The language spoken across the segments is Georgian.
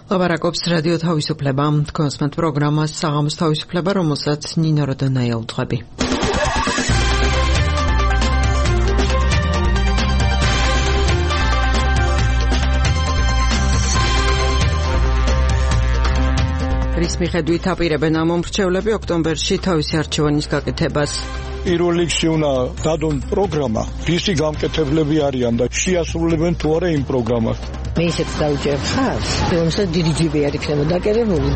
ლაპარაკობს რადიო თავისუფლება, თქვენს პროგრამას საღამოს თავისუფლება, რომელსაც ნინო როდონაია უძღვები. რის მიხედვით აპირებენ ამ მომრჩევლები ოქტომბერში თავისი არჩევანის გაკეთებას. პირველ რიგში უნდა დადონ პროგრამა, რისი გამკეთებლები არიან და შეასრულებენ თუ არა იმ პროგრამას. მე ისეთ დაუჯერ ხარს, რომელსაც დიდი ჯიბი არ იქნება დაკერებული.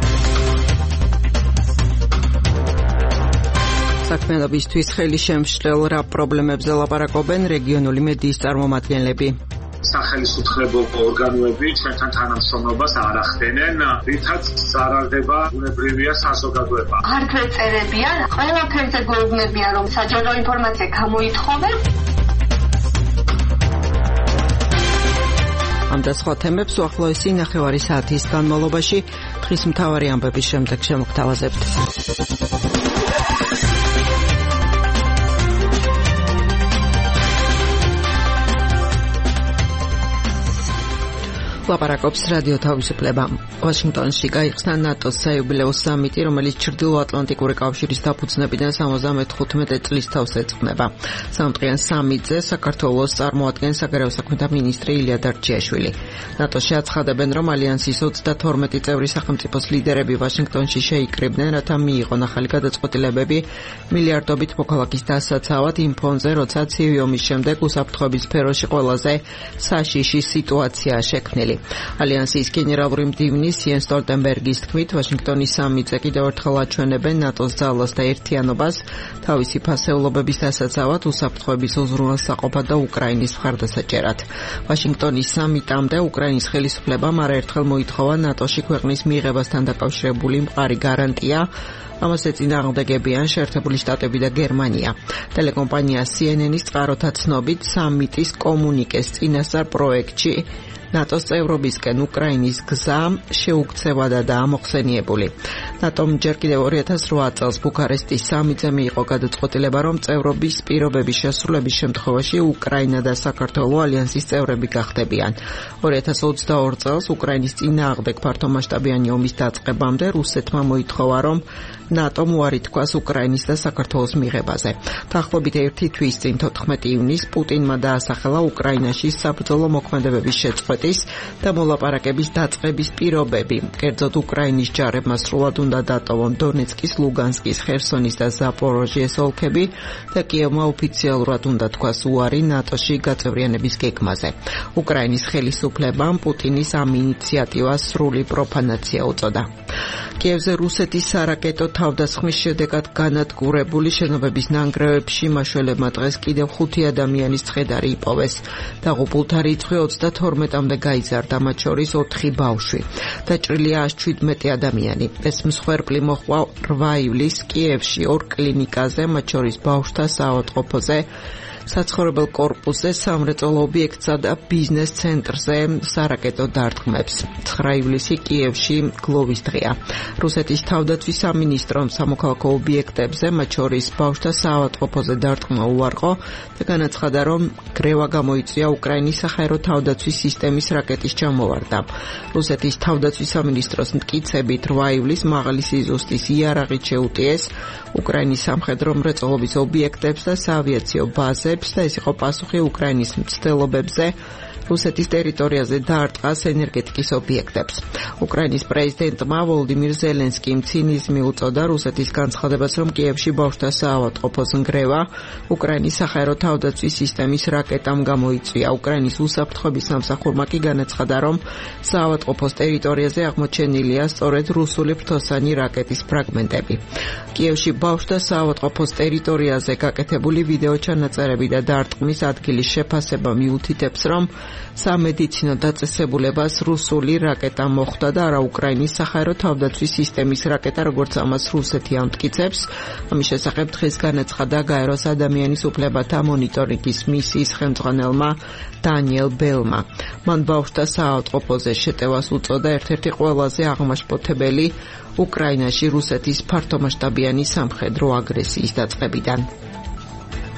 საქმიანობისთვის ხელი შემშლელ რა პრობლემებზე ლაპარაკობენ რეგიონული მედიის წარმომადგენლები. სახელმწიფო ორგანოები ჩვენთან თანამშრომლობას არ ახდენენ, რითაც სარალდება ბუნებრივია საზოგადოება. არც წერებიან, ყველაფერზე გვეუბნებიან, რომ საჯარო ინფორმაცია გამოითხოვენ. ამ და სხვა თემებს უახლოესი ნახევარი საათის განმავლობაში დღის მთავარი ამბების შემდეგ შემოგთავაზებთ. ლაპარაკობს რადიო თავისუფლება. ვაშინგტონში გაიხსნა ნატოს საიუბილეო სამიტი, რომელიც ჩრდილოატლანტიკური კავშირის დაფუძნებიდან 75 წლის თავს ეწყნება. სამდღიან სამიტზე საქართველოს წარმოადგენს საგარეო საქმეთა მინისტრი ილია დარჩიაშვილი. ნატოში აცხადებენ, რომ ალიანსის 32 წევრი სახელმწიფოს ლიდერები ვაშინგტონში შეიკრიბნენ, რათა მიიღონ ახალი გადაწყვეტილებები მილიარდობით მოქალაქის დასაცავად იმ ფონზე, როცა ცივი ომის შემდეგ უსაფრთხოების სფეროში ყველაზე საშიში სიტუაციაა შექმნილი. ალიანსის გენერალური მდივნის იენს სტოლტენბერგის თქმით, ვაშინგტონის სამიტზე კიდევ ერთხელ აჩვენებენ ნატოს ძალას და ერთიანობას თავისი ფასეულობების დასაცავად, უსაფრთხოების უზრუნველსაყოფად და უკრაინის მხარდასაჭერად. ვაშინგტონის სამიტამდე უკრაინის ხელისუფლებამ არაერთხელ მოითხოვა ნატოში ქვეყნის მიღებასთან დაკავშირებული მყარი გარანტია. ამას ეწინააღმდეგებიან შეერთებული შტატები და გერმანია. ტელეკომპანია CNN-ის წყაროთა ცნობით, სამიტის კომუნიკეს წინასწარ პროექტში ნატოს წევრობისკენ უკრაინის გზა შეუქცევადაა ამოხსენიებული. ნატომ ჯერ კიდევ 2008 წელს ბუქარესტის სამიტზე მიიღო გადაწყვეტილება, რომ წევრობის პირობების შესრულების შემთხვევაში უკრაინა და საქართველო ალიანსის წევრები გახდებიან. 2022 წელს უკრაინის წინააღმდეგ ფართომასშტაბიანი ომის დაწყებამდე რუსეთმა მოითხოვა, რომ ნატომ უარი თქვას უკრაინის და საქართველოს მიღებაზე. დაახლოებით 1 თვის წინ 14 ივნისს პუტინმა დაასახელა უკრაინაში საბრძოლო მოქმედებების შეწყვეტის და მოლაპარაკების დაწყების პირობები. კერძოდ უკრაინის ჯარებმა სრულად უნდა დატოვონ დონეცკის, ლუგანსკის, ხერსონის და ზაპოროჟიეს ოლქები და კიევმა ოფიციალურად უნდა თქვას უარი ნატოში გაწევრიანების გეგმაზე. უკრაინის ხელისუფლებამ პუტინის ამ ინიციატივას სრული პროფანაცია უწოდა. კიევზე რუსეთის სარაკეტო თავდასხმის შედეგად განადგურებული შენობების ნანგრევებში მაშველებმა დღეს კიდევ 5 ადამიანის ცხედარი იპოვეს. დაღუპულთა რიცხვი 32-მდე გაიზარდა, მათ შორის 4 ბავშვი. დაჭრილია 117 ადამიანი. ეს მსხვერპლი მოჰყვა 8 ივლისს კიევში 2 კლინიკაზე, მათ შორის ბავშვთა საავადმყოფოზე, საცხოვრებელ კორპუსზე, სამრეწველო ობიექტსა და ბიზნეს ცენტრზე სარაკეტო დარტყმებს. 9 ივლისი კიევში გლოვის დღეა. რუსეთის თავდაცვის სამინისტრომ სამოქალაქო ობიექტებზე, მათ შორის ბავშვთა საავადმყოფოზე დარტყმა უარყო და განაცხადა, რომ გრევა გამოიწვია უკრაინის საჰაერო თავდაცვის სისტემის რაკეტის ჩამოვარდამ. რუსეთის თავდაცვის სამინისტროს მტკიცებით 8 ივლისს მაღალი სიზუსტის იარაღით შეუტიეს უკრაინის სამხედრო მრეწველობის ობიექტებს და საავიაციო ბაზებს და ეს იყო პასუხი უკრაინის მცდელობებზე რუსეთის ტერიტორიაზე დაარტყას ენერგეტიკის ობიექტებს. უკრაინის პრეზიდენტმა ვოლოდიმირ ზელენსკიმ ცინიზმი უწოდა რუსეთის განცხადებას, რომ კიევში ბავშვთა საავადმყოფოს ნგრევა უკრაინის საჰაერო თავდაცვის სისტემის რაკეტამ გამოიწვია. უკრაინის უსაფრთხოების სამსახურმა კი განაცხადა, რომ საავადმყოფოს ტერიტორიაზე აღმოჩენილია სწორედ რუსული ფრთოსანი რაკეტის ფრაგმენტები. კიევში ბავშვთა საავადმყოფოს ტერიტორიაზე გაკეთებული ვიდეო ჩანაწერები და დარტყმის ადგილის შეფასება მიუთითებს, რომ სამედიცინო დაწესებულებას რუსული რაკეტა მოხვდა და არა უკრაინის საჰაერო თავდაცვის სისტემის რაკეტა, როგორც ამას რუსეთი ამტკიცებს. ამის შესახებ დღეს განაცხადა გაეროს ადამიანის უფლებათა მონიტორინგის მისიის ხელმძღვანელმა დანიელ ბელმა. მან ბავშვთა საავადმყოფოზე შეტევას უწოდა ერთ-ერთი ყველაზე აღმაშფოთებელი უკრაინაში რუსეთის ფართომასშტაბიანი სამხედრო აგრესიის დაწყებიდან.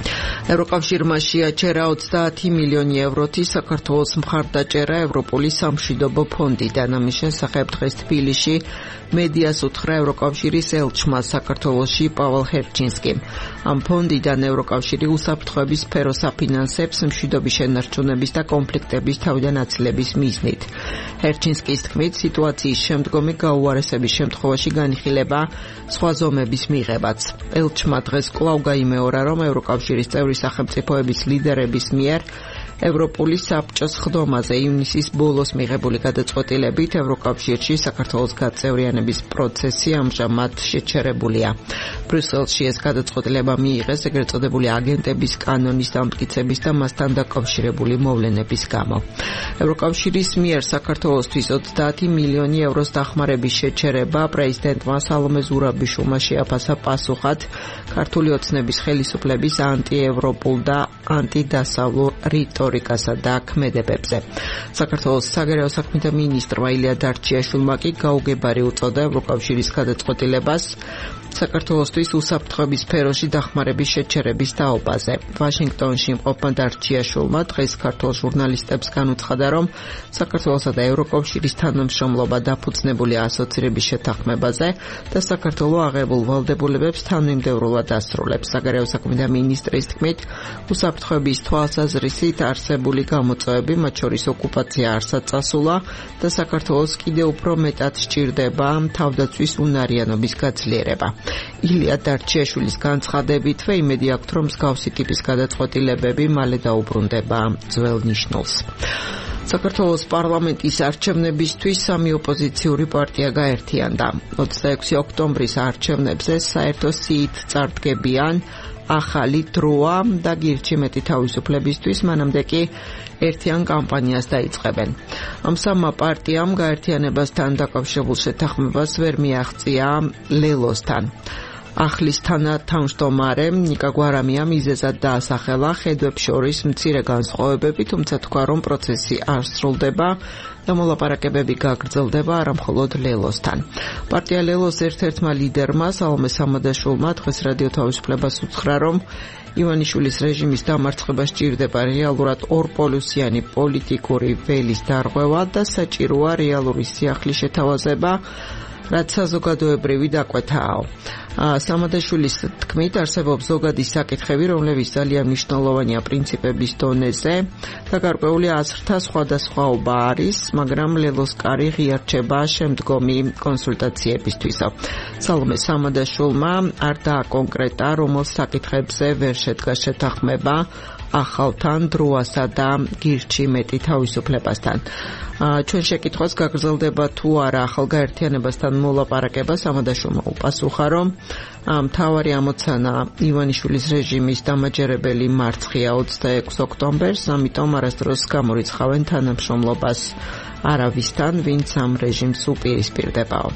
ევროკავშირმა შეაჩერა 30 მილიონი ევროთი საქართველოს მხარდაჭერა ევროპული სამშვიდობო ფონდიდან. ამის შესახებ დღეს თბილისში მედიას უთხრა ევროკავშირის ელჩმა საქართველოში პავალ ჰერჩინსკიმ. ამ ფონდიდან ევროკავშირი უსაფრთხოების სფეროს აფინანსებს მშვიდობის შენარჩუნების და კონფლიქტების თავიდან აცილების მიზნით. ჰერჩინსკის თქმით, სიტუაციის შემდგომი გაუარესების შემთხვევაში განიხილება სხვა ზომების მიღებაც. ელჩმა დღეს კვლავ გაიმეორა, რომ ევროკავშირის წევრი სახელმწიფოების ლიდერების მიერ ევროპული საბჭოს ხდომაზე ივნისის ბოლოს მიღებული გადაწყვეტილებით ევროკავშირში საქართველოს გაწევრიანების პროცესი ამჟამად შეჩერებულია. ბრიუსელში ეს გადაწყვეტილება მიიღეს ეგრეთ წოდებული აგენტების კანონის დამტკიცების და მასთან დაკავშირებული მოვლენების გამო. ევროკავშირის მიერ საქართველოსთვის 30 მილიონი ევროს დახმარების შეჩერება პრეზიდენტმა სალომე ზურაბიშვილმა შეაფასა პასუხად ქართული ოცნების ხელისუფლების ანტიევროპულ და ანტიდასავლურ რიტორიკასა და ქმედებებზე. საქართველოს საგარეო საქმეთა მინისტრმა ილია დარჩიაშვილმა კი გაუგებარი უწოდა ევროკავშირის გადაწყვეტილებას საქართველოსთვის უსაფრთხოების სფეროში დახმარების შეჩერების დაობაზე. ვაშინგტონში მყოფმა დარჩიაშვილმა დღეს ქართულ ჟურნალისტებს განუცხადა, რომ საქართველოსა და ევროკავშირის თანამშრომლობა დაფუძნებულია ასოცირების შეთანხმებაზე და საქართველო აღებულ ვალდებულებებს თანმიმდევრულად ასრულებს. საგარეო საქმეთა მინისტრის თქმით, უსაფრთხოების თვალსაზრისით არსებული გამოწვევები, მათ შორის ოკუპაცია არსად წასულა და საქართველოს კიდევ უფრო მეტად სჭირდება თავდაცვის უნარიანობის გაძლიერება. ილია დარჩიაშვილის განცხადებითვე იმედი აქვთ, რომ მსგავსი ტიპის გადაწყვეტილებები მალე დაუბრუნდება ძველ ნიშნულს. საქართველოს პარლამენტის არჩევნებისთვის სამი ოპოზიციური პარტია გაერთიანდა. 26 ოქტომბრის არჩევნებზე საერთო სიით წარდგებიან ახალი დროა და გირჩი მეტი თავისუფლებისთვის, მანამდე კი ერთიან კამპანიას დაიწყებენ. ამ სამმა პარტიამ გაერთიანებასთან დაკავშირებულ შეთანხმებას ვერ მიაღწია ლელოსთან. ახლის თანათავმჯდომარე ნიკა გვარამია მიზეზად დაასახელა ხედვებს შორის მცირე განსხვავებები, თუმცა თქვა, რომ პროცესი არ სრულდება და მოლაპარაკებები გაგრძელდება არამხოლოდ ლელოსთან. პარტია ლელოს ერთ-ერთმა ლიდერმა სალომე სამადაშვილმა დღეს რადიო თავისუფლებას უთხრა, რომ ივანიშვილის რეჟიმის დამარცხება სჭირდება რეალურად ორპოლუსიანი პოლიტიკური ველის დარღვევა და საჭიროა რეალური სიახლის შეთავაზება, რაც საზოგადოებრივი დაკვეთაა. სამადაშვილის თქმით, არსებობს ზოგადი საკითხები, რომლებიც ძალიან მნიშვნელოვანია პრინციპების დონეზე და გარკვეული აზრთა სხვადასხვაობა არის, მაგრამ ლელოს კარი ღიარჩება შემდგომი კონსულტაციებისთვის. სალომე სამადაშვილმა არ დააკონკრეტა, რომელ საკითხებზე ვერ შედგა შეთანხმება ახალთან დროასა და გირჩი მეტი თავისუფლებასთან. ჩვენ შეკითხვას გაგრძელდება თუ არა ახალ გაერთიანებასთან მოლაპარაკება, სამადაშვილმა უპასუხა, რომ მთავარი ამოცანა ივანიშვილის რეჟიმის დამაჯერებელი მარცხია 26 ოქტომბერს, ამიტომ არასდროს გამორიცხავენ თანამშრომლობას არავისთან, ვინც ამ რეჟიმს უპირისპირდებაო.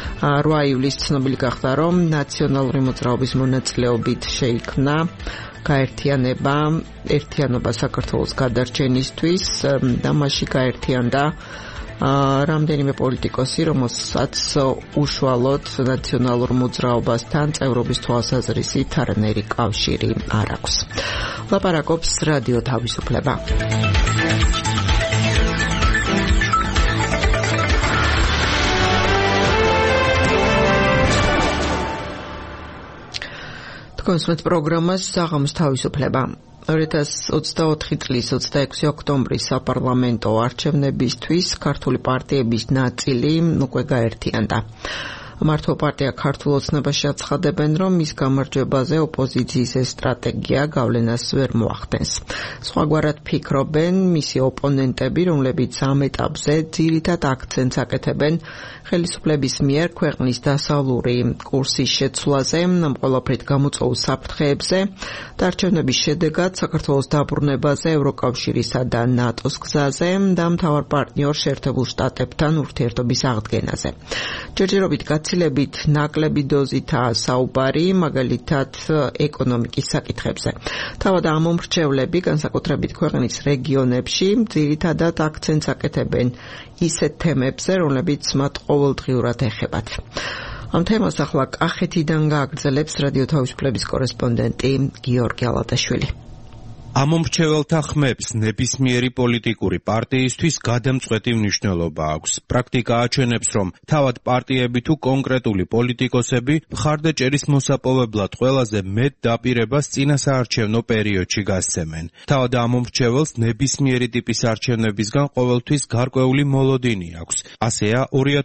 8 ივლისს ცნობილი გახდა, რომ ნაციონალური მოძრაობის მონაწილეობით შეიქმნა გაერთიანება, ერთიანობა საქართველოს გადარჩენისთვის და მასში გაერთიანდა რამდენიმე პოლიტიკოსი, რომელსაც უშუალოდ ნაციონალურ მოძრაობასთან წევრობის თვალსაზრისით არანაირი კავშირი არ აქვს. ლაპარაკობს რადიო თავისუფლება. კონსმეთ პროგრამას საღამოს თავისუფლება. 2024 წლის 26 ოქტომბრის საპარლამენტო არჩევნებისთვის ქართული პარტიების ნაწილი უკვე გაერთიანდა. მართო პარტია ქართულ ოცნებაში აცხადებენ, რომ მის გამარჯვებაზე ოპოზიციის ეს სტრატეგია გავლენას ვერ მოახდენს. სხვაგვარად ფიქრობენ მისი ოპონენტები, რომლებიც ამ ეტაპზე ძირითად აქცენტს აკეთებენ ხელისუფლების მიერ ქვეყნის დასავლური კურსის შეცვლაზე, ამ ყველაფრით გამოწვეულ საფრთხეებზე და არჩევნების შედეგად საქართველოს დაბრუნებაზე ევროკავშირისა და ნატოს გზაზე და მთავარ პარტნიორ შეერთებულ შტატებთან ურთიერთობის აღდგენაზე. ჯერჯერობით გაცილებით ნაკლები დოზითაა საუბარი, მაგალითად ეკონომიკის საკითხებზე. თავად ამ მომრჩევლები, განსაკუთრებით ქვეყნის რეგიონებში, ძირითადად აქცენტს აკეთებენ ისეთ თემებზე, რომლებიც მათ ყოველდღიურად ეხებათ. ამ თემას ახლა კახეთიდან გააგრძელებს რადიო თავისუფლების კორესპონდენტი გიორგი ალადაშვილი. ამომრჩეველთა ხმებს ნებისმიერი პოლიტიკური პარტიისთვის გადამწყვეტი მნიშვნელობა აქვს. პრაქტიკა აჩვენებს, რომ თავად პარტიები თუ კონკრეტული პოლიტიკოსები მხარდაჭერის მოსაპოვებლად ყველაზე მეტ დაპირებას წინასაარჩევნო პერიოდში გასცემენ. თავად ამომრჩეველს ნებისმიერი ტიპის არჩევნებისგან ყოველთვის გარკვეული მოლოდინი აქვს. ასეა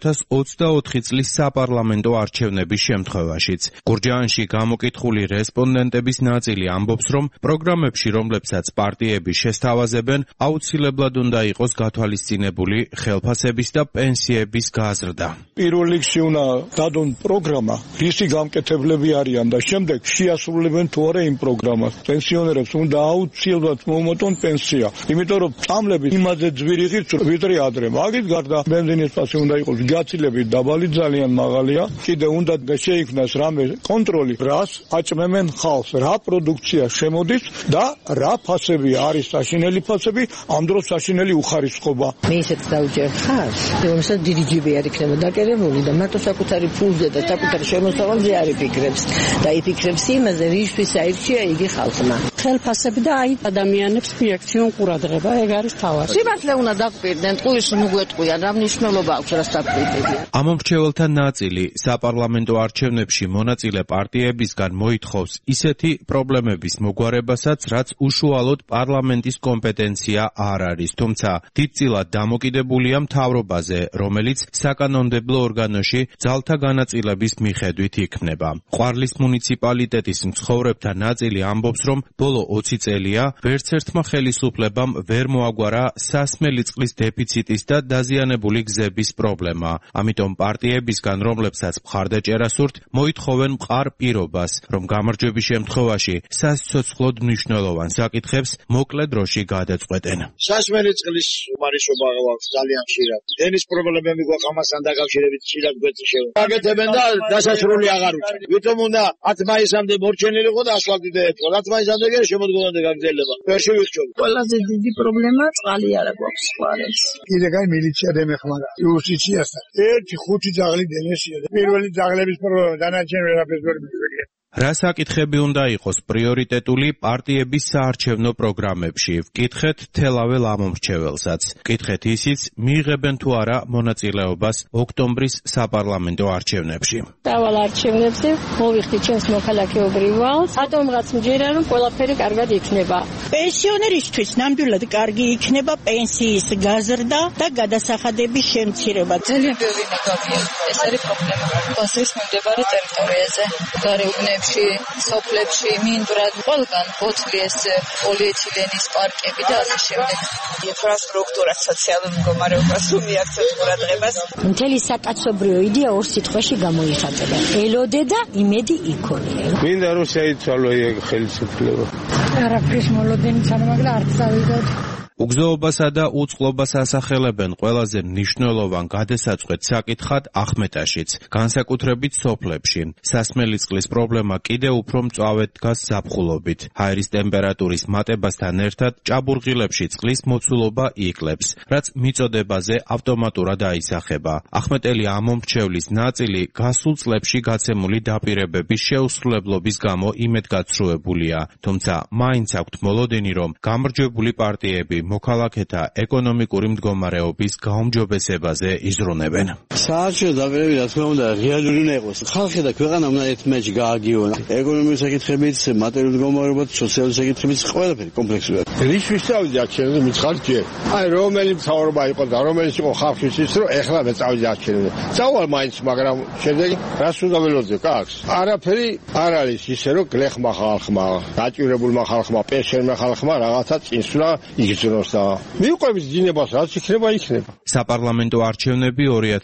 2024 წლის საპარლამენტო არჩევნების შემთხვევაშიც. გურჯაანში გამოკითხული რესპონდენტების ნაწილი ამბობს, რომ პროგრამებში, რომლებსაც პარტიები შესთავაზებენ, აუცილებლად უნდა იყოს გათვალისწინებული ხელფასების და პენსიების გაზრდა. პირველ რიგში უნდა დადონ პროგრამა, რისი გამკეთებლები არიან და შემდეგ შეასრულებენ თუ არა იმ პროგრამას. პენსიონერებს უნდა აუცილებლად მოუმატონ პენსია, იმიტომ რომ წამლები იმაზე ძვირიღით ვიდრე ადრე. მაგით გარდა ბენზინის ფასი უნდა იყოს გაცილებით დაბალი, ძალიან მაღალია. კიდე უნდა შეიქმნას რამე კონტროლი, რას აჭმემენ ხალხს, რა პროდუქცია შემოდის და რა ფასები არის საშინელი ფასები, ამ დროს საშინელი უხარისხობა. მე ისეთ დავჯერ ხარს, რომელსაც დიდი ჯიბი არ იქნება დაკერებული და მარტო საკუთარი ფულზე და საკუთარი შემოსავალზე არ იფიქრებს და იფიქრებს იმაზე, რისთვის აირჩია იგი ხალხმა. ხელფასები და აი ადამიანებს მიექციონ ყურადღება, ეგ არის თავარი. სიმართლე უნდა დაგვირდნენ, ტყუის ნუგვეტყვიან, რა მნიშვნელობა აქვს რას დაგვირდებიან. ამომრჩეველთა ნაწილი საპარლამენტო არჩევნებში მონაწილე პარტიებისგან მოითხოვს ისეთი პრობლემების მოგვარებასაც, რაც უშუალოდ პარლამენტის კომპეტენცია არ არის, თუმცა დიდწილად დამოკიდებულია მთავრობაზე, რომელიც საკანონმდებლო ორგანოში ძალთა განაწილების მიხედვით იქმნება. ყვარლის მუნიციპალიტეტის მცხოვრებთა ნაწილი ამბობს, რომ ბოლო 20 წელია ვერც ერთმა ხელისუფლებამ ვერ მოაგვარა სასმელი წყლის დეფიციტის და დაზიანებული გზების პრობლემა. ამიტომ პარტიებისგან, რომლებსაც მხარდაჭერა სურთ, მოითხოვენ მყარ პირობას, რომ გამარჯვების შემთხვევაში სასიცოცხლოდ მნიშვნელოვან საკითხებს მოკლე დროში გადაწყვეტენ. სასმელი წყლის უმარისობა გვაქვს ძალიან ხშირად. ენის პრობლემები გვაქვს ამასთან დაკავშირებით ხშირად გვეწევა. გაკეთებენ და დასასრული აღარ უწევენ. ვითომ უნდა 10 მაისამდე მორჩენილიყო და ასფალტი დაეწყო. 10 მაისამდე კი შემოდგომამდე გაგრძელება. ვერ შევიხჩობ. ყველაზე დიდი პრობლემა წყალი არ აქვს ყვარელს. კიდეგან მილიცია დემეხმარა. იუსტიციასთან. 1-5 ძაღლი დენესია. პირველი ძაღლების პრობლემა დანარჩენ ვერაფერს ვერ მიგვიგია. რა საკითხები უნდა იყოს პრიორიტეტული პარტიების საარჩევნო პროგრამებში? ვკითხეთ თელაվել ამომრჩეველსაც. ვკითხეთ ისიც, მიიღებენ თუ არა მონაწილეობას ოქტომბრის საპარლამენტო არჩევნებში. დავალ არჩევნებზე მოვიხდი ჩემს მოქალაქეობრივ ვალს. რატომღაც მჯერა, რომ ყველაფერი კარგად იქნება. პენსიონერისთვის ნამდვილად კარგი იქნება პენსიის გაზრდა და გადასახადების შემცირება. ძალიან ბევრი ნაგავია. ეს არის პრობლემა. კონსტრის მიმდებარე ტერიტორიაზე, გარეუბნებში, სოფლებში, მინდვრად, ყველგან ბოთლის, პოლიეთილენის პარკები და ასე შემდეგ. ინფრასტრუქტურა, სოციალურ მდგომარეობას უმიაქცევს ყურადღებას. მთელი საკაცობრიო იდეა ორ სიტყვაში გამოიხატება. ელოდე და იმედი იქონია. მინდა რომ შეიცვალო ეგ ხელისუფლება. არაფრის მოლოდინიც არ მაგლა არც წავიდოდ. უგზოობასა და უწყლობას ასახელებენ ყველაზე მნიშვნელოვან გადასაწყვეტ საკითხად ახმეტაშიც, განსაკუთრებით სოფლებში. სასმელი წყლის პრობლემა კიდევ უფრო მწვავედ დგას ზაფხულობით. ჰაერის ტემპერატურის მატებასთან ერთად ჭაბურღილებში წყლის მოცულობა იკლებს, რაც მიწოდებაზე ავტომატურად აისახება. ახმეტელი ამომრჩევლის ნაწილი გასულ წლებში გაცემული დაპირებების შეუსრულებლობის გამო იმედგაცრუებულია, თუმცა მაინც აქვთ მოლოდინი, რომ გამარჯვებული პარტიები მოქალაქეთა ეკონომიკური მდგომარეობის გაუმჯობესებაზე იზრუნებენ. საარჩევნო დაპირებები, რა თქმა უნდა, რეალური უნდა იყოს. ხალხი და ქვეყანა უნდა ერთმანეთში გააგიონ. ეკონომიკური საკითხებით, მატერიალური მდგომარეობაც, სოციალური საკითხებით, ყველაფერი კომპლექსურად. რისთვის წავიდი არჩევნებზე მიცხრით? აი, რომელი მთავრობა იყო და რომელიც იყო ხალხის ის, რომ ეხლა მე წავიდი არჩევნებზე. წავალ მაინც, მაგრამ შემდეგ რას უნდა ველოდე, კაც? არაფერი არ არის ისე, რომ გლეხმა ხალხმა, დაჭირებულმა ხალხმა, პენსიონერმა ხალხმა რაღაცა წინსვლა იგრძნოს. მიუყვებით დინებას, რაც იქნება, იქნება. საპარლამენტო არჩევნები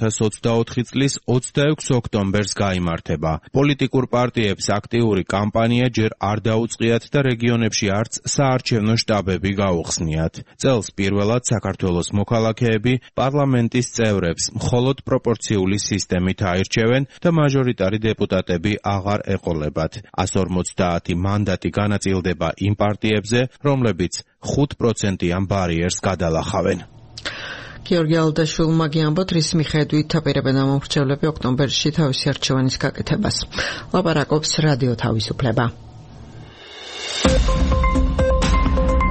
2024 წლის 26 ოქტომბერს გაიმართება. პოლიტიკურ პარტიებს აქტიური კამპანია ჯერ არ დაუწყიათ და რეგიონებში არც საარჩევნო შტაბები გაუხსნიათ. წელს პირველად საქართველოს მოქალაქეები პარლამენტის წევრებს მხოლოდ პროპორციული სისტემით აირჩევენ და მაჟორიტარი დეპუტატები აღარ ეყოლებათ. 150 მანდატი განაწილდება იმ პარტიებზე, რომლებიც 5%-იან ბარიერს გადალახავენ. გიორგი ალდაშვილმა გიამბოთ, რის მიხედვით აპირებენ ამომრჩევლები ოქტომბერში თავისი არჩევანის გაკეთებას. ლაპარაკობს რადიო თავისუფლება.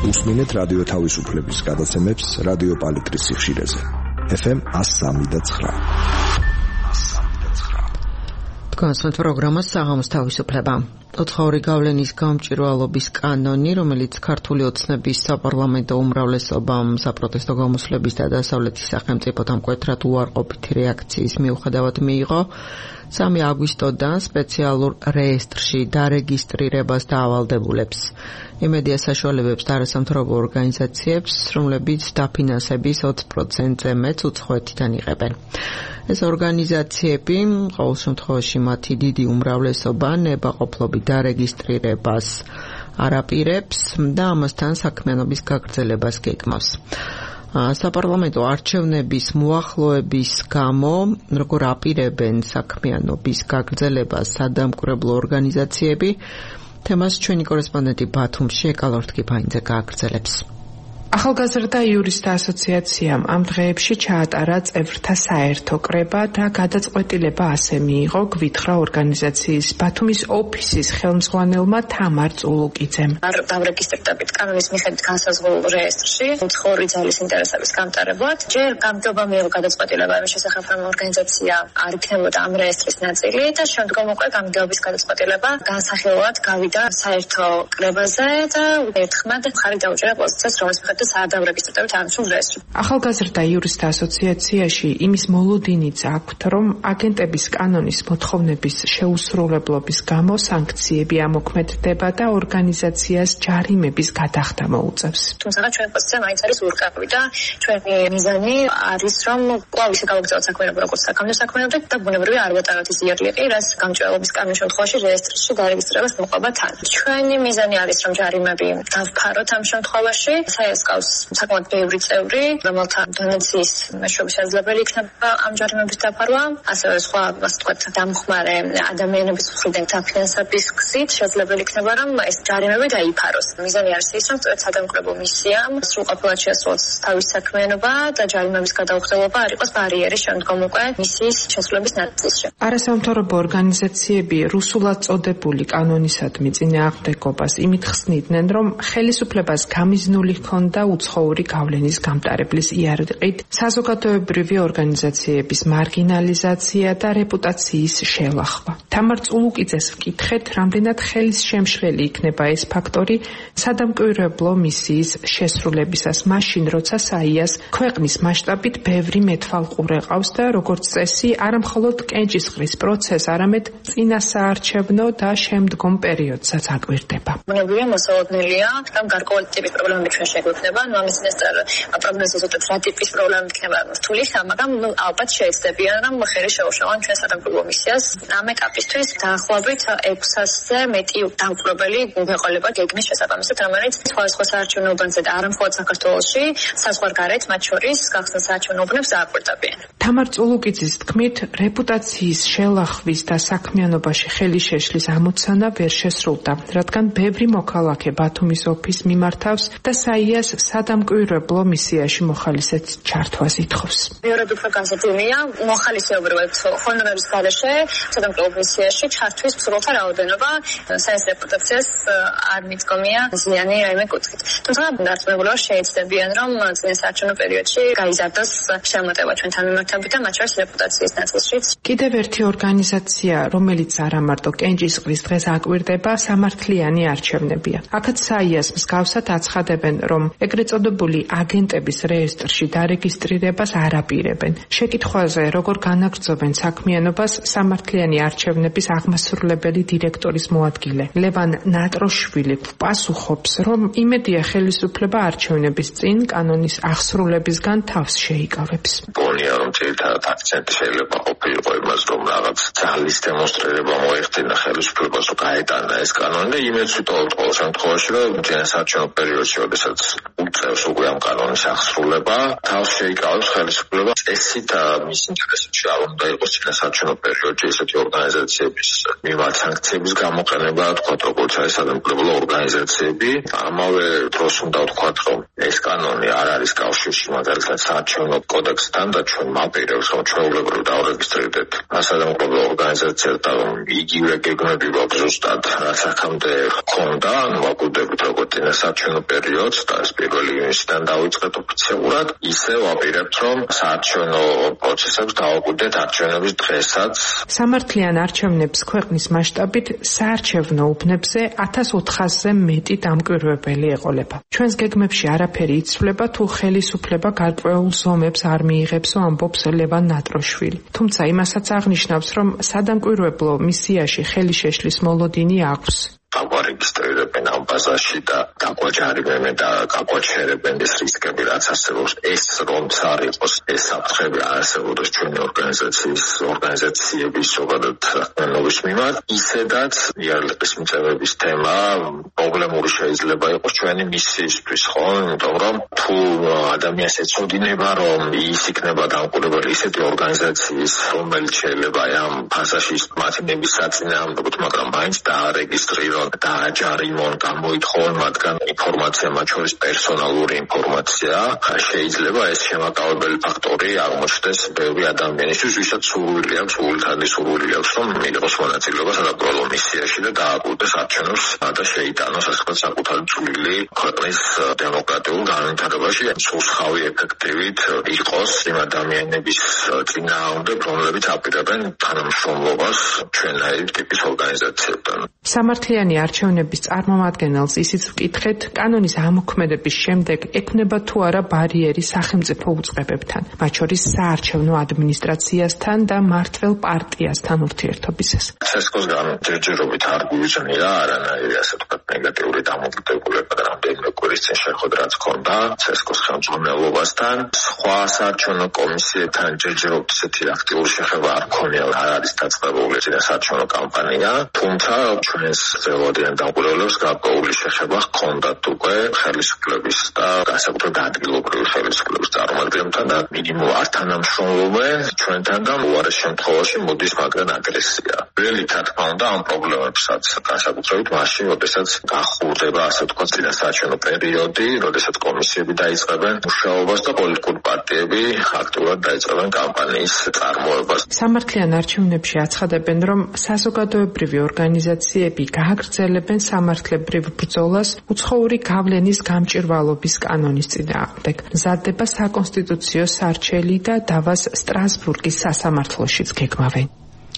უსმინეთ რადიო თავისუფლების გადაცემებს რადიო პალიტრის სიხშირეზე. FM 103.9. თქვენს პროგრამას საღამოს თავისუფლება. ოთხაური გავლენის გამჭვირვალობის კანონი, რომელიც ქართული ოცნების საპარლამენტო უმრავლესობამ საპროტესტო გამოსვლების და დასავლეთის სახელმწიფოთა მკვეთრად უარყოფითი რეაქციის მიუხედავად მიიღო, 3 აგვისტოდან სპეციალურ რეესტრში დარეგისტრირებას დაავალდებულებს. იმედია საშუალებებს და არასამთავრობო ორგანიზაციებს, რომლებიც დაფინანსების 20%-ზე მეტ უცხოეთიდან იღებენ. ეს ორგანიზაციები, ყოველ შემთხვევაში მათი დიდი უმრავლესობა ნებაყოფლობით დარეგისტრირებას არაპირებს და ამასთან საქმიანობის გაგრძელებას გეგმავს. საპარლამენტო არჩევნების მოახლოების გამო, როგორ აპირებენ საქმიანობის გაგრძელებას სადამკვირვებლო ორგანიზაციები, თემას ჩვენი კორესპონდენტი ბათუმში ეკალორთგი ფაინძე გააგრძელებს. ახალგაზრდა იურისტთა ასოციაციამ ამ დღეებში ჩაატარა წევრთა საერთო კრება და გადაწყვეტილება ასე მიიღო, გვითხრა ორგანიზაციის ბათუმის ოფისის ხელმძღვანელმა თამარ წულუკიძემ. დავრეგისტრირდებით კანონის მიხედვით განსაზღვრულ რეესტრში უცხოური ძალის ინტერესების გამტარებლად. ჯერ გამგეობა მიიღო გადაწყვეტილება იმის შესახებ, რომ ორგანიზაცია არ იქნებოდა ამ რეესტრის ნაწილი და შემდგომ უკვე გამგეობის გადაწყვეტილება განსახილველად გავიდა საერთო კრებაზე და ერთხმად მხარი დაუჭირა პოზიციას, რომელიც საადავრეგისტრირდებით აღნიშნულ რეესტრში. ახალგაზრდა იურისტთა ასოციაციაში იმის მოლოდინიც აქვთ, რომ აგენტების კანონის მოთხოვნების შეუსრულებლობის გამო სანქციები ამოქმედდება და ორგანიზაციას ჯარიმების გადახდა მოუწევს. თუმცა ჩვენი პოზიცია მაინც არის ურყევი და ჩვენი მიზანი არის, რომ კვლავ ისე გავაგრძელოთ საქმიანობა, როგორც საქამდე საქმიანობდით და ბუნებრივია არ ვატაროთ ის იარლიყი, რაც გამჭვირვალობის კანონის შემთხვევაში რეესტრში დარეგისტრირებას მოყვება თან. ჩვენი მიზანი არის, რომ ჯარიმები დავფაროთ ამ შემთხვევაში. გავს საკმაოდ ბევრი წევრი, რომელთა დონაციის მეშვეობის შესაძლებელი იქნება ამ ჯარიმების დაფარვა, ასევე სხვა, ასე ვთქვათ, დამხმარე ადამიანების მხრიდან დაფინანსების გზით შესაძლებელი იქნება, რომ ეს ჯარიმები დაიფაროს. მიზანი არის ის, რომ სადამკვირვებლო მისიამ სრულყოფილად შეასრულოს თავის საქმიანობა და ჯარიმების გადაუხდელობა არ იყოს ბარიერი შემდგომ უკვე მისიის შესრულების ნაწილში. არასამთავრობო ორგანიზაციები რუსულად წოდებული კანონისადმი წინააღმდეგობას იმით ხსნიდნენ, რომ ხელისუფლებას გამიზნული ჰქონდა უცხოური გავლენის გამტარებლის იარაღით საზოგადოებრივი ორგანიზაციების მარგინალიზაცია და რეპუტაციის შელახვა. თამარ წულუკიძეს ვკითხეთ, რამდენად ხელისშემშლელი იქნება ეს ფაქტორი სადამკვირვებლო მისიის შესრულებისას, მაშინ როცა საიას ქვეყნის მასშტაბით ბევრი მეტვალყურე ყავს და როგორც წესი, არა მხოლოდ კენჭისყრის პროცესს, არამედ წინასაარჩევნო და შემდგომ პერიოდსაც აკვირდება. ბუნებრივია მოსალოდნელია, რომ გარკვეული ტიპის პრობლემები ჩვენ შეგვექნება, ну ამის წინასწარ პროგნოზის უთოთ რა ტიპის პრობლემები იქნება რთული, მაგრამ ალბათ შეეცდებიან, რომ ხელი შეუშალონ ჩვენ სადამკვირვებლო მისიას ამ ეტაპისთვის დაახლოებით 600-ზე მეტი დამკვირვებელი მეყოლებად გეგმის შესაბამისად, რომელიც სხვადასხვა საარჩევნო უბანზე და არა მხოლოდ საქართველოში, საზღვარგარეთ, მათ შორის გახსნილ საარჩევნო უბნებს დააკვირდებიან. თამარ წულუკიძის თქმით, რეპუტაციის შელახვის და საქმიანობაში ხელი შეშლის ამოცანა ვერ შესრულდა, რადგან ბევრი მოქალაქე ბათუმის ოფისს მიმართავს და საიას სადამკვირვებლო მისიაში მოხალისეც ჩართვას ითხოვს. მეორედ უფრო განსაცდელია მოხალისეობრივად ხონორების გარეშე სადამკვირვებლო მისიაში ჩართვის მსურველთა რაოდენობა საის რეპუტაციას არ მიდგომია ზიანი რაიმე კუთხით. თუმცა დარწმუნებულობა შეეცდებიან, რომ წინასაარჩევნო პერიოდში გაიზარდოს შემოტევა ჩვენთან მიმართებით და მათ შორის რეპუტაციის ნაწილშიც. კიდევ ერთი ორგანიზაცია, რომელიც არა მარტო კენჭისყრის დღეს აკვირდება, სამართლიანი არჩევნებია. აქაც საიას მსგავსად აცხადებენ, რომ ეგრეთ წოდებული აგენტების რეესტრში დარეგისტრირებას არ აპირებენ. შეკითხვაზე, როგორ განაგრძობენ საქმიანობას, სამართლიანი არჩევნების აღმასრულებელი დირექტორის მოადგილე ლევან ნატროშვილი პასუხობს, რომ იმედია ხელისუფლება არჩევნების წინ კანონის აღსრულებისგან თავს შეიკავებს. გონია, რომ ძირითადად აქცენტი შეიძლება ყოფილიყო იმას, რომ რაღაც ძალის დემონსტრირება მოეხდინა ხელისუფლებას, რომ გაეტანა ეს კანონი და იმედს ვიტოვებთ ყოველ შემთხვევაში, რომ წინასაარჩევნო პერიოდში, როდესაც წევს უკვე ამ კანონის აღსრულება, თავს შეიკავებს ხელისუფლება წესით და მის ინტერესებში არ უნდა იყოს წინასარჩენო პერიოდში ესეთი ორგანიზაციების მიმართ სანქციების გამოყენება, თქვათ, როგორც არის სადამკვირვებლო ორგანიზაციები. ამავე დროს უნდა ვთქვათ, რომ ეს კანონი არ არის კავშირში მაგალითად საარჩევნო კოდექსთან და ჩვენ მაპირებს, რომ ჩვეულებრივ დავრეგისტრირდეთ სადამკვირვებლო ორგანიზაციას და რომ იგივე გეგმები გვაქვს ზუსტად რაც აქამდე ჰქონდა, ანუ ვაკვირდებით როგორც წინასარჩევნო პერიოდს და ეს 1 ივნისიდან დავიწყეთ ოფიციალურად, ისე ვაპირებთ, რომ საარჩევნო პროცესებს დავაკვირდეთ არჩევნების დღესაც. სამართლიან არჩევნებს ქვეყნის მასშტაბით საარჩევნო უბნებზე 1400-ზე მეტი დამკვირვებელი ეყოლება. ჩვენს გეგმებში არაფერი იცვლება, თუ ხელისუფლება გარკვეულ ზომებს არ მიიღებსო, ამბობს ლევან ნატროშვილი. თუმცა იმასაც აღნიშნავს, რომ სადამკვირვებლო მისიაში ხელი შეშლის მოლოდინი აქვს. დაგვარეგისტრირებენ ამ ბაზაში და დაგვაჯარიმებენ და გაგვაჩერებენ ეს რისკები, რაც არსებობს. ეს რომც არ იყოს, ეს საფრთხები არ არსებობდეს ჩვენი ორგანიზაციების ზოგადად საქმიანობის მიმართ, ისედაც იარლების მიწევების თემა პრობლემური შეიძლება იყოს ჩვენი მისიისთვის, ხო? იმიტომ რომ თუ ადამიანს ეცოდინება, რომ ის იქნება დამკვირვებელი ისეთი ორგანიზაციის, რომელიც შეიძლება ამ ფაზაში მათინების საწინააღმდეგოდ, მაგრამ მაინც დაარეგისტრირონ დააჯარიმონ, გამოითხოვონ მათგან ინფორმაცია, მათ შორის პერსონალური ინფორმაცია, შეიძლება ეს შემაკავებელი ფაქტორი აღმოჩნდეს ბევრი ადამიანისთვის, ვისაც სურვილი აქვს, სურვილი აქვს, რომ მიიღოს მონაწილეობა სადამკვირვებლო მისიაში და დააკვირდეს არჩევნებს და შეიტანოს ასე ვთქვათ საკუთარი წვლილი ქვეყნის დემოკრატიულ განვითარებაში, სულსხავი ეფექტივით იყოს იმ ადამიანების წინააღმდეგ, რომლებიც აპირებენ თანამშრომლობას ჩვენაირი ტიპის ორგანიზაციებთან. სამართლიანი არჩევნების წარმომადგენელს ისიც ვკითხეთ, კანონის ამოქმედების შემდეგ ექნება თუ არა ბარიერი სახელმწიფო უწყებებთან, მათ შორის საარჩევნო ადმინისტრაციასთან და მმართველ პარტიასთან ურთიერთობისას. ცესკოსგან ჯერჯერობით არ გვიჟნია არანაირი ასე ვთქვათ ნეგატიური დამოკიდებულება და რამდენიმე კვირის წინ შეხვედრა რაც ჰქონდა ცესკოს ხელმძღვანელობასთან. სხვა საარჩევნო კომისიებთან ჯერჯერობით ესეთი აქტიური შეხება არ ქონია, არ არის დაწყებული წინასაარჩევნო კამპანია, თუმცა ჩვენს ზეოდიან დამკვირვებლებს გარკვეული შეხება ჰქონდათ უკვე ხელისუფლების და განსაკუთრებით ადგილობრივი ხელისუფლების წარმომადგენლებთან და მინიმუმ არ თანამშრომლობენ ჩვენთან და უარეს შემთხვევაში მოდის მაგრამ აგრესია. Really რა თქმა უნდა ამ პრობლემებსაც განსაკუთრებით მაშინ, როდესაც გახურდება ასე ვთქვათ წინასაარჩევნო პერიოდი, როდესაც კომისიები დაიწყებენ მუშაობას და პოლიტიკური პარტიები აქტიურად დაიწყებენ კამპანიის წარმოებას. სამართლიან არჩევნებში აცხადებენ, რომ საზოგადოებრივი ორგანიზაციები გააგრძელებენ სამართლებრივ ბრძოლას უცხოური გავლენის გამჭირვალობის კანონის წინააღმდეგ. მზადდება საკონსტიტუციო სარჩელი და დავას სტრასბურგის სასამართლოშიც გეგმავენ.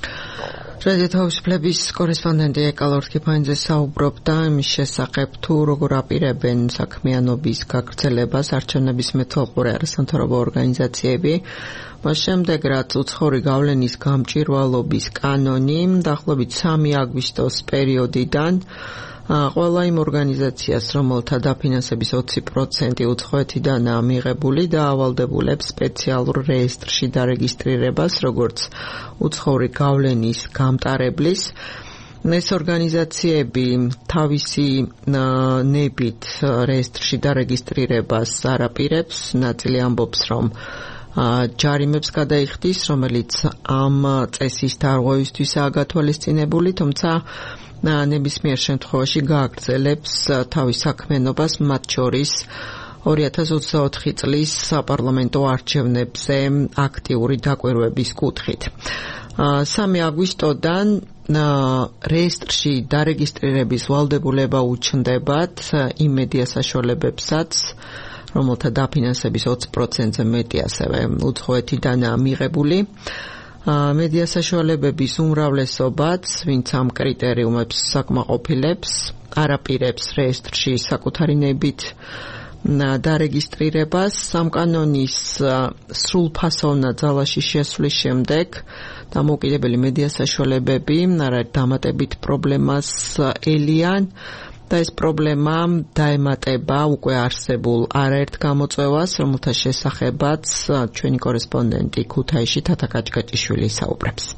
რადიო თავისუფლების კორესპონდენტი ეკალორ კიფაინძე საუბრობდა იმის შესახებ, თუ როგორ აპირებენ საქმიანობის გაგრძელებას არჩევნების მეთვალყურე არასამთავრობო ორგანიზაციები. მას შემდეგ, რაც უცხოური გავლენის გამჭირვალობის კანონი დაახლოებით 3 აგვისტოს პერიოდიდან ყველა იმ ორგანიზაციას, რომელთა დაფინანსების 20% უცხოეთიდანაა მიღებული და ავალდებულებს სპეციალურ რეესტრში დარეგისტრირებას, როგორც უცხოური გავლენის გამტარებლის. ეს ორგანიზაციები თავისი ნებით რეესტრში დარეგისტრირებას არ აპირებს. ნაწილი ამბობს, რომ ჯარიმებს გადაიხდის, რომელიც ამ წესის დარღვევისთვისაა გათვალისწინებული, თუმცა ნებისმიერ შემთხვევაში გააგრძელებს თავის საქმიანობას, მათ შორის 2024 წლის საპარლამენტო არჩევნებზე აქტიური დაკვირვების კუთხით. 3 აგვისტოდან რეესტრში დარეგისტრირების ვალდებულება უჩნდებათ იმ მედია საშუალებებსაც, რომელთა დაფინანსების 20%-ზე მეტი ასევე უცხოეთიდანაა მიღებული. მედია საშუალებების უმრავლესობაც, ვინც ამ კრიტერიუმებს საკმაყოფილებს, არ აპირებს რეესტრში საკუთარი ნებით დარეგისტრირებას. ამ კანონის სრულფასოვნად ძალაში შესვლის შემდეგ დამოუკიდებელი მედია საშუალებები არაერთ დამატებით პრობლემას ელიან და ეს პრობლემა დაემატება უკვე არსებულ არაერთ გამოწვევას, რომელთა შესახებაც ჩვენი კორესპონდენტი ქუთაისში თათა კაჭკაჭიშვილი საუბრობს.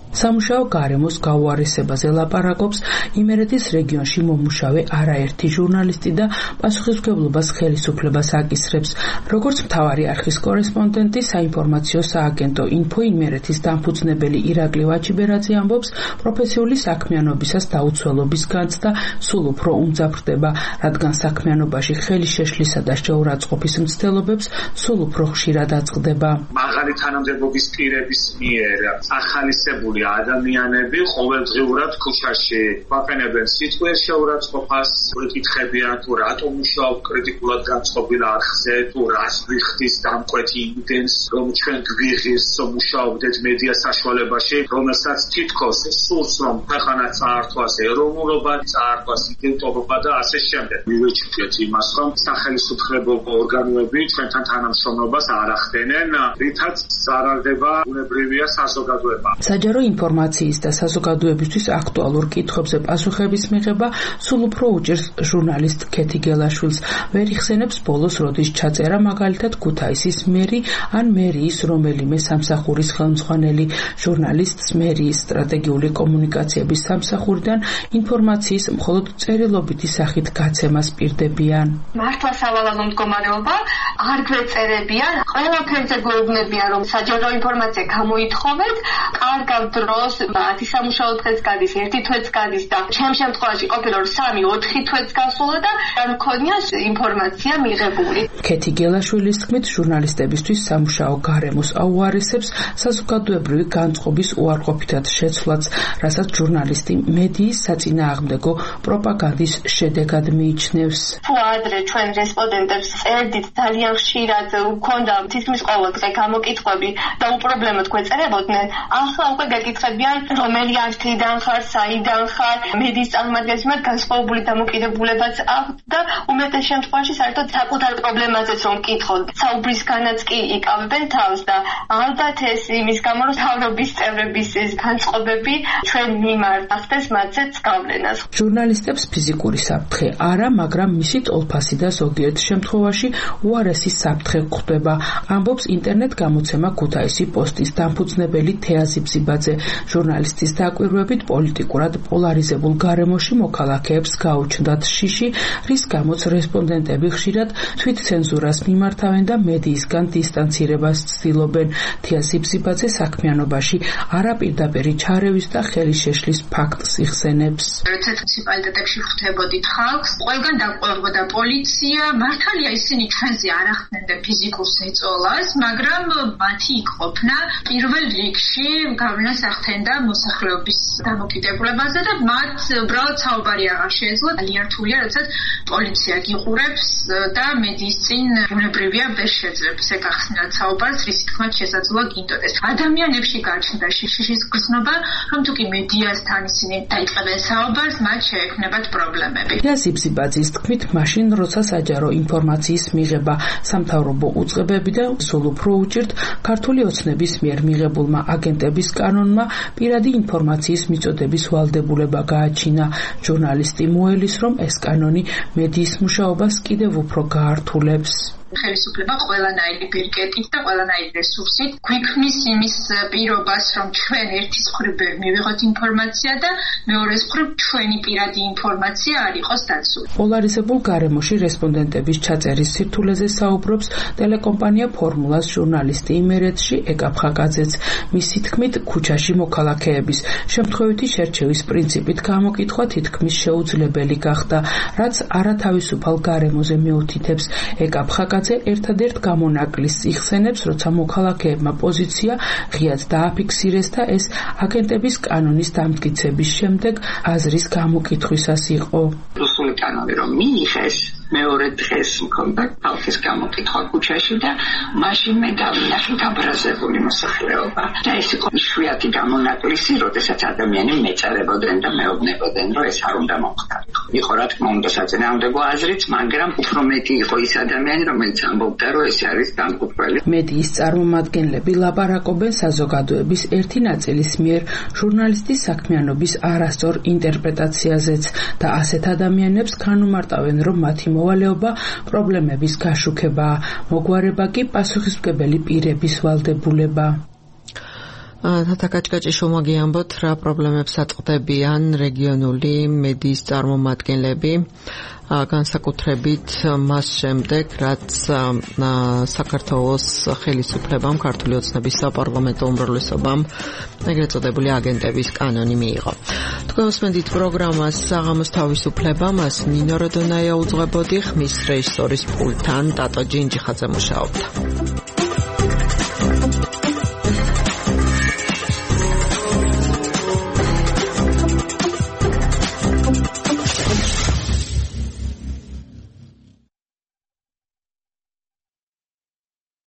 სამუშაო გარემოს გაუარესებაზე ლაპარაკობს იმერეთის რეგიონში მომუშავე არაერთი ჟურნალისტი და პასუხისმგებლობას ხელისუფლებას აკისრებს. როგორც მთავარი არხის კორესპონდენტი, საინფორმაციო სააგენტო ინფო იმერეთის დამფუძნებელი ირაკლი ვაჩიბერაძე ამბობს, პროფესიული საქმიანობისას დაუცველობის განცდა სულ უფრო უმძაფრდება, რადგან საქმიანობაში ხელის შეშლისა და შეურაცხყოფის მცდელობებს სულ უფრო ხშირად აწყდება. მაღალი თანამდებობის პირების მიერ ახალისებული ადამიანები ყოველდღიურად ქუჩაში ვაყენებენ სიტყვის შეურაცხყოფას, ეკითხებიან თუ რატომ მუშაობ კრიტიკულად განწყობილ არხზე, თუ რას ვიხდის დამკვეთი იმდენს, რომ ჩვენ გვიღირს მუშაობდეთ მედია საშუალებაში, რომელსაც თითქოს სურს რომ ქვეყანა წაართვას, ეროვნულობა წაართვას, იდენტობა და ასე შემდეგ. მივეჭვდეთ იმას, რომ სახელმწიფო ორგანოები ჩვენთან თანამშრომლობას არ ახდენენ, რითაც ზარალდება ბუნებრივია საზოგადოება. საჯარო ინფორმაციის და საზოგადოებისთვის აქტუალურ კითხვებზე პასუხების მიღება სულ უფრო უჭირს ჟურნალისტ ქეთი გელაშვილს. ვერ იხსენებს ბოლოს როდის ჩაწერა მაგალითად ქუთაისის მერი ან მერიის რომელიმე სამსახურის ხელმძღვანელი. ჟურნალისტს მერიის სტრატეგიული კომუნიკაციების სამსახურიდან ინფორმაციის მხოლოდ წერილობითი სახით გაცემას პირდებიან. მართლა სავალალო მდგომარეობა არ გვეწერებიან, ყველაფერზე გვეუბნებიან, რომ საჯარო ინფორმაცია გამოითხოვეთ, კარგავ დროს 10 სამუშაო დღეს გადის, 1 თვეც გადის და ჩემ შემთხვევაში ყოფილა რომ 3-4 თვეც გასულა და არ მქონია ინფორმაცია მიღებული. ქეთი გელაშვილის თქმით, ჟურნალისტებისთვის სამუშაო გარემოს აუარესებს საზოგადოებრივი განწყობის უარყოფითად შეცვლაც, რასაც ჟურნალისტი მედიის საწინააღმდეგო პროპაგანდის შედეგად მიიჩნევს. თუ ადრე ჩვენ რესპონდენტებს წერდით ძალიან ხშირად გვქონდა თითქმის ყოველ დღე გამოკითხვები და უპრობლემოდ გვეწერებოდნენ, ახლა უკვე გეკითხებიან რომელი არქიდან ხარ, საიდან ხარ, მედიის წარმომადგენლებს მათ განსხვავებული დამოკიდებულებაც აქვთ და უმეტეს შემთხვევაში საერთოდ საკუთარ პრობლემაზეც რომ მკითხოთ, საუბრისგანაც კი იკავებენ თავს და ალბათ ეს იმის გამო რომ თავრობის წევრების ეს განწყობები ჩვენ მიმართ ახდენს მათზეც გავლენას. ჟურნალისტებს ფიზიკური საფრთხე არა, მაგრამ მისი ტოლფასი და ზოგიერთ შემთხვევაში უარესი საფრთხე გვხვდება, ამბობს ინტერნეტ გამოცემა ქუთაისი პოსტის დამფუძნებელი თეა ზიბზიბაძე. ჟურნალისტის დაკვირვებით პოლიტიკურად პოლარიზებულ გარემოში მოქალაქეებს გაუჩნდათ შიში, რის გამოც რესპონდენტები ხშირად თვითცენზურას მიმართავენ და მედიისგან დისტანცირებას ცდილობენ. თეა ზიბზიბაძე საქმიანობაში არაპირდაპირი ჩარევის და ხელის შეშლის ფაქტს იხსენებს. როცა მუნიციპალიტეტებში ხვდებოდით ხალხს, ყველგან დაყვებოდა პოლიცია, მართალია ისინი ჩვენზე არ ახდენდნენ ფიზიკურ ზეწოლას, მაგრამ მათი იქ ყოფნა პირველ რიგში გავლენას ახდენდა მოსახლეობის დამოკიდებულებაზე და მათ უბრალოდ საუბარი აღარ შეეძლოთ. ძალიან რთულია, როდესაც პოლიცია გიყურებს და მედიის წინ ბუნებრივია ვერ შეძლებს ეგახსნათ საუბარს, რის თქმაც შესაძლოა გინდოდეს. ადამიანებში გაჩნდა შიშის გრძნობა, რომ თუ კი მედიასთან ისინი დაიწყებენ საუბარს, მათ შეექმნებათ პრობლემები. თეა ზიბზიბაძის თქმით, მაშინ როცა საჯარო ინფორმაციის მიღება სამთავრობო უწყებებიდან სულ უფრო უჭირთ, ქართული ოცნების მიერ მიღებულმა აგენტების კანონმა პირადი ინფორმაციის მიწოდების ვალდებულება გააჩინა. ჟურნალისტი მოელის, რომ ეს კანონი მედიის მუშაობას კიდევ უფრო გაართულებს. ხელისუფლება ყველანაირი ბირკეტით და ყველანაირი რესურსით გვიქმნის იმის პირობას, რომ ჩვენ ერთის მხრივ ვერ მივიღოთ ინფორმაცია და მეორეს მხრივ ჩვენი პირადი ინფორმაცია არ იყოს დაცული. პოლარიზებულ გარემოში რესპონდენტების ჩაწერის სირთულეზე საუბრობს ტელეკომპანია ფორმულას ჟურნალისტი იმერეთში ეკა ფხაკაძეც. მისი თქმით, ქუჩაში მოქალაქეების შემთხვევითი შერჩევის პრინციპით გამოკითხვა თითქმის შეუძლებელი გახდა, რაც არათავისუფალ გარემოზე მეუთითებს. ეკა ფხაკაძე ერთადერთ გამონაკლისს იხსენებს, როცა მოქალაქეებმა პოზიცია ღიად დააფიქსირეს და ეს აგენტების კანონის დამტკიცების შემდეგ აზრის გამოკითხვისას იყო. რუსული კანონი რომ მიიღეს, მეორე დღეს მქონდა ხალხის გამოკითხვა ქუჩაში და მაშინ მე დავინახე გაბრაზებული მოსახლეობა. და ეს იყო იშვიათი გამონაკლისი, როდესაც ადამიანი მეწარებოდნენ და მეუბნებოდნენ, რომ ეს არ უნდა მოხდარიყო. იყო რა თქმა უნდა საწინააღმდეგო აზრიც, მაგრამ უფრო მეტი იყო ის ადამიანი, რომელიც ამბობდა, რომ ეს არის დამკვირვებელი. მედიის წარმომადგენლები ლაპარაკობენ საზოგადოების ერთი ნაწილის მიერ ჟურნალისტის საქმიანობის არასწორ ინტერპრეტაციაზეც და ასეთ ადამიანებს განუმარტავენ, რომ მათი მოვალეობა პრობლემების გაშუქებაა, მოგვარება კი პასუხისმგებელი პირების ვალდებულება. თათაკაჭკაჭი შუამაგიამბოთ რა პრობლემებს აწყდებიან რეგიონული მედიის წარმომადგენლები განსაკუთრებით მას შემდეგ რაც საქართველოს ხელისუფლებამ ქართული ოცნების საპარლამენტო უმრავლესობამ ეგრეთ წოდებული აგენტების კანონი მიიღო. თქვენ უსმენთ პროგრამას საღამოს თავისუფლება, მას ნინო როდონაია უძღვებოდი, ხმის რეჟისორის პულტთან ტატო ჯინჯიხაძე მუშაობდა.